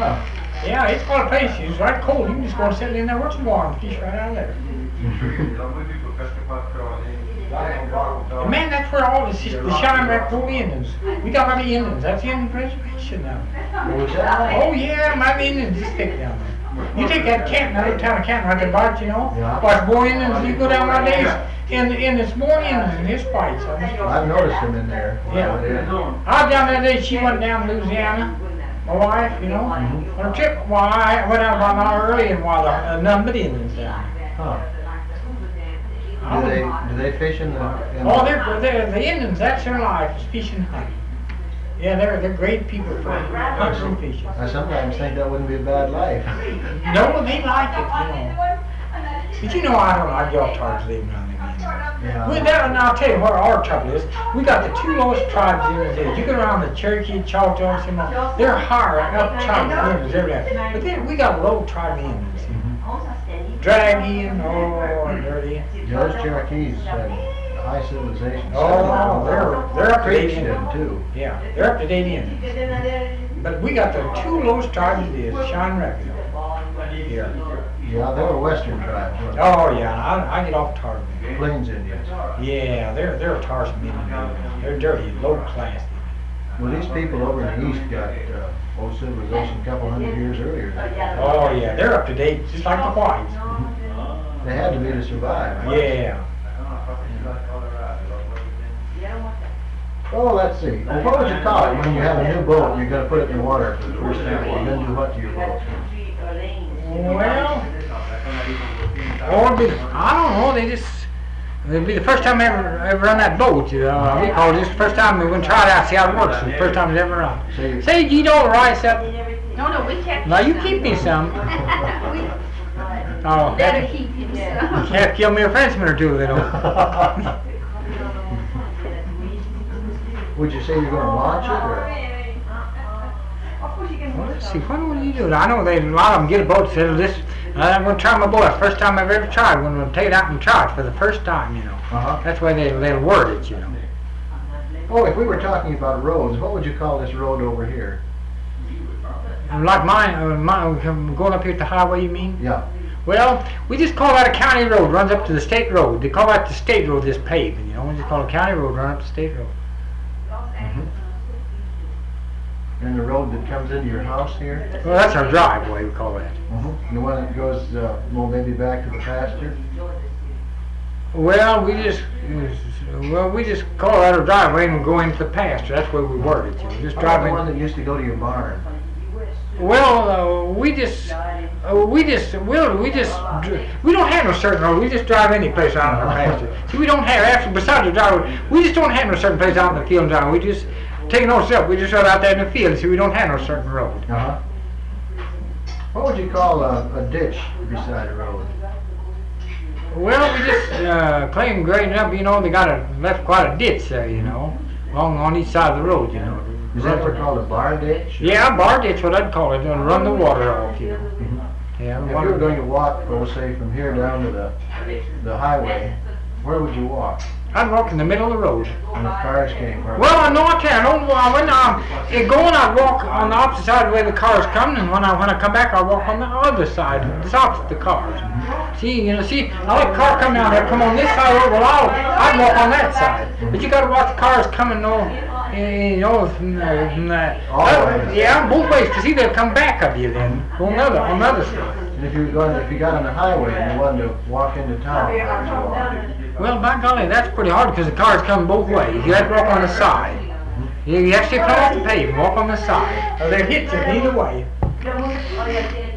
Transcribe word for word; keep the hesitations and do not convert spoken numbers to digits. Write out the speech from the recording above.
Huh. Yeah, it's got a place. It's right cold. You can just go and sit in there with some water and fish right out of there. And man, that's where all the, the Cheyenne Wreck Road Indians. We got a lot of Indians. That's the Indian reservation now. Oh yeah, my Indians just stick down there. You take that Canton, that little town of Canton right there, Bart, you know? Yeah. Watch more Indians. You go down nowadays, and and it's more Indians in his fights. I've noticed them in there. Yeah. I was down that day. She went down to Louisiana. My wife, you know, Mm-hmm. on a trip. Well, I went out about an hour early, and while the uh, none but Indians down. Huh. I Do they wouldn't- do they fish in the? In Oh, the they're, they're the Indians. That's their life, is fishing and hunting. Yeah, they're they're great people for hunting and fishing. I sometimes think that wouldn't be a bad life. No, they like it, you know. But you know, I don't. I get all tired of living around the Indians. Yeah. With that, and I'll tell you what our trouble is. We got the two lowest tribes in the state. You go around the Cherokee, Choctaw, and all, they're higher up tribes than Indians, everything. But then we got low tribe Indians. Draggy and oh, and dirty. Those Cherokees had high civilization. Oh, they're they're up to date Creeks did Indians. too. Yeah, they're up to date Indians. But we got the two lowest tribes it is, Cheyenne Wreck here. Yeah, they were Western tribes. weren't they? Oh yeah, I, I get off tired of them. Plains Indians. Yeah, they're they're a tiresome Indian. They're dirty, low class. Well, these people over in the east got uh, old civilization a couple hundred years earlier. Oh yeah, they're up to date, just like the whites. They had to be to survive. Yeah. Oh, let's see. Well, what would you call it when you have a new boat and you're going to put it in the water for the first time? You're going to do what to your boat? Well, or be, I don't know. They just it'll be the first time I ever ever run that boat. You know, we call it just the first time we went and try it out, see how it works. It's the first time it's ever run. So you- Say you eat all the rice up. No, no, we kept. Now you keep me some. We Oh, better have keep him to, some. have to kill me a Frenchman or two. They don't. Would you say you're going to launch it, or? Well, let's see. When will you do it? I know they a lot of them get a boat. Say this. I'm going to try my boat. It's the first time I've ever tried. I'm going to take it out and try it for the first time. You know. Uh-huh. That's why they they'll word it. You know. Oh, if we were talking about roads, what would you call this road over here? Like mine, uh, mine, going up here at the highway, you mean? Yeah. Well, we just call that a county road, runs up to the state road. They call that the state road, this paving, you know. We just call it a county road, run up to state road. Mm-hmm. And the road that comes into your house here? Well, that's our driveway, we call that. Mm-hmm. And the one that goes, uh, well, maybe back to the pasture? Well, we just, well, we just call that our driveway and we go into the pasture. That's where we word it, you know. Just How drive about the in. one that used to go to your barn? Well, uh, we just, uh, we just, we'll, we just, dr- we don't have no certain road. We just drive any place out in our pasture. See, we don't have, after, besides the driveway, we just don't have no certain place out in the field and drive. We just take no step. We just run out there in the field. See, we don't have no certain road. Uh-huh. What would you call a, a ditch beside a road? Well, we just uh, claim grading up. You know, they got a, left quite a ditch there. You know, along on each side of the road. You know. Is that what called a bar ditch? Yeah, a bar ditch, what I'd call it, and run the water off. You know. Mhm. Yeah. If the you water- were going to walk, oh, say, from here down to the the highway, where would you walk? I'd walk in the middle of the road. When the cars came? Where Well, I know I can't. I don't, I, when I'm eh, going, I walk on the opposite side of the way the cars come, and when I when I come back, I walk on the other side, the opposite the cars. See, you know, see, I let a car come down there, come on this side over. Well, I'll, I'd walk on that side. But you got to watch the cars coming, no, eh, you know, from, the, from that. All uh, ways. yeah, both ways. Cause see, they'll come back of you then. Go on the other, on the other side. And if you were going, if you got on the highway and you wanted to walk into town, where would you walk? Well, by golly, that's pretty hard because the cars come both ways. You have to walk on the side. You, you actually come off the pavement, walk on the side. Or they'll hit you either way.